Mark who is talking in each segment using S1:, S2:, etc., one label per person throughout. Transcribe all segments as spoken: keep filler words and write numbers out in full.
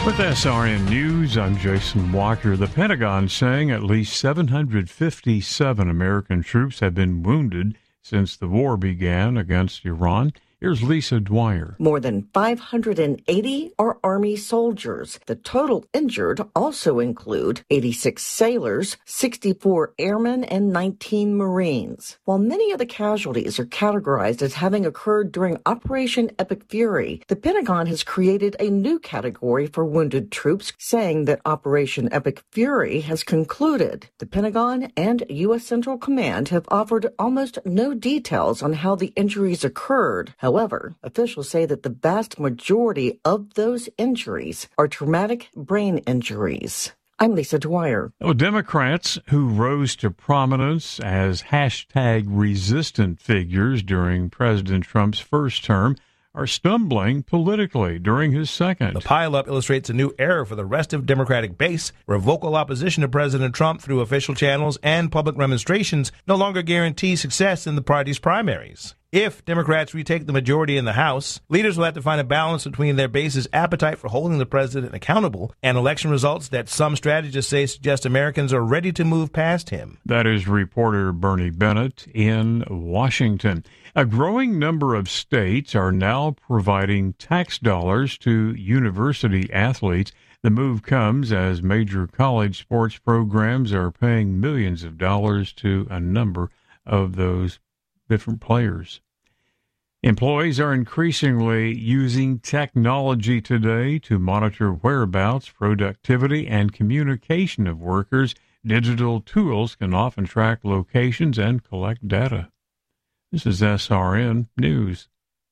S1: With S R N News, I'm Jason Walker. The Pentagon saying at least seven hundred fifty-seven American troops have been wounded since the war began against Iran. Here's Lisa Dwyer.
S2: More than five hundred eighty are Army soldiers. The total injured also include eighty-six sailors, sixty-four airmen, and nineteen Marines. While many of the casualties are categorized as having occurred during Operation Epic Fury, the Pentagon has created a new category for wounded troops, saying that Operation Epic Fury has concluded. The Pentagon and U S Central Command have offered almost no details on how the injuries occurred. However, officials say that the vast majority of those injuries are traumatic brain injuries. I'm Lisa Dwyer.
S1: Well, Democrats who rose to prominence as hashtag resistant figures during President Trump's first term are stumbling politically during his second.
S3: The pileup illustrates a new era for the restive Democratic base, where vocal opposition to President Trump through official channels and public remonstrations no longer guarantee success in the party's primaries. If Democrats retake the majority in the House, leaders will have to find a balance between their base's appetite for holding the president accountable and election results that some strategists say suggest Americans are ready to move past him.
S1: That is reporter Bernie Bennett in Washington. A growing number of states are now providing tax dollars to university athletes. The move comes as major college sports programs are paying millions of dollars to a number of those different players. Employees are increasingly using technology today to monitor whereabouts, productivity, and communication of workers. Digital tools can often track locations and collect data. This is S R N News.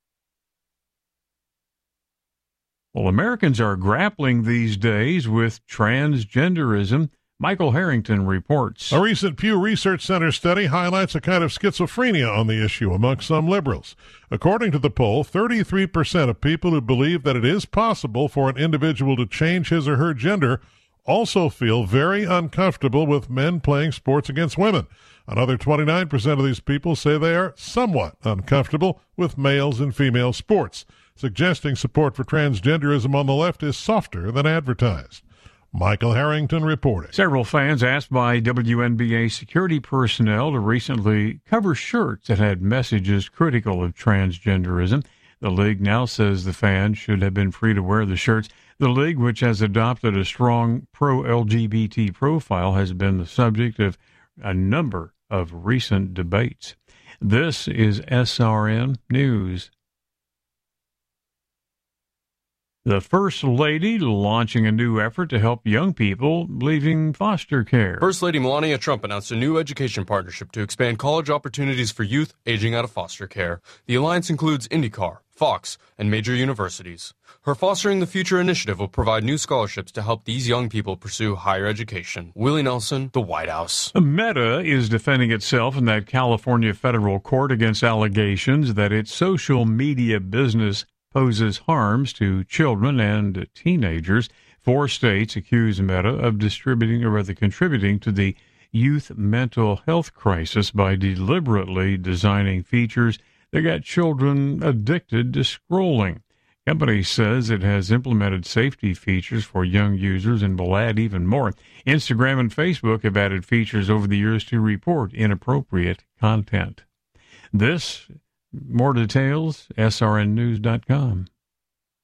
S1: Well, Americans are grappling these days with transgenderism. Michael Harrington reports.
S4: A recent Pew Research Center study highlights a kind of schizophrenia on the issue among some liberals. According to the poll, thirty-three percent of people who believe that it is possible for an individual to change his or her gender also feel very uncomfortable with men playing sports against women. Another twenty-nine percent of these people say they are somewhat uncomfortable with males and female sports, suggesting support for transgenderism on the left is softer than advertised. Michael Harrington reporting.
S1: Several fans asked by W N B A security personnel to recently cover shirts that had messages critical of transgenderism. The league now says the fans should have been free to wear the shirts. The league, which has adopted a strong pro-L G B T profile, has been the subject of a number of recent debates. This is S R N News. The First Lady launching a new effort to help young people leaving foster care.
S5: First Lady Melania Trump announced a new education partnership to expand college opportunities for youth aging out of foster care. The alliance includes IndyCar, Fox, and major universities. Her Fostering the Future initiative will provide new scholarships to help these young people pursue higher education. Willie Nelson, The White House.
S1: Meta is defending itself in that California federal court against allegations that its social media business poses harms to children and teenagers. Four states accuse Meta of distributing or rather contributing to the youth mental health crisis by deliberately designing features that got children addicted to scrolling. Company says it has implemented safety features for young users and will add even more. Instagram and Facebook have added features over the years to report inappropriate content. This More details, S R N news dot com.